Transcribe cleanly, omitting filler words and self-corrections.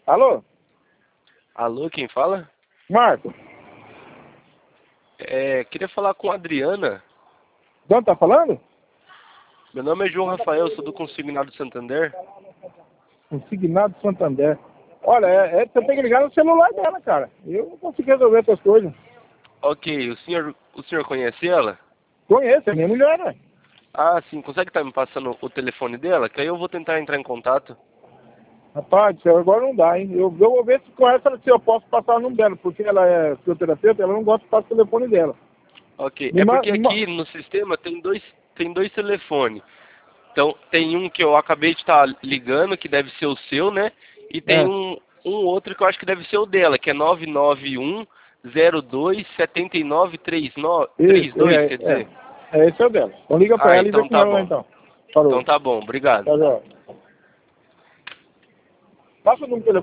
Alô? Alô, quem fala? Marco? Queria falar com a Adriana. De onde tá falando? Meu nome é João Rafael, sou do Consignado Santander. Consignado Santander. Olha, você tem que ligar no celular dela, cara. Eu não consigo resolver essas coisas. Ok, o senhor conhece ela? Conheço, é minha mulher, né? Ah, sim, consegue estar me passando o telefone dela? Que aí eu vou tentar entrar em contato. Rapaz, do céu, agora não dá, hein? Eu vou ver se com essa se eu posso passar o número dela, porque ela é fisioterapeuta, ela não gosta de passar o telefone dela. Ok, Me é ma- porque me ma- aqui no sistema tem dois telefones. Então, tem um que eu acabei de estar ligando, que deve ser o seu, né? E tem é, um outro que eu acho que deve ser o dela, que é 991-02-7939-32, isso, quer dizer. esse é o dela. Então liga pra Ah, ela e vê então com tá ela lá bom. então. Então Falou. tá bom, obrigado. Tchau, tchau. Passa o número do telefone.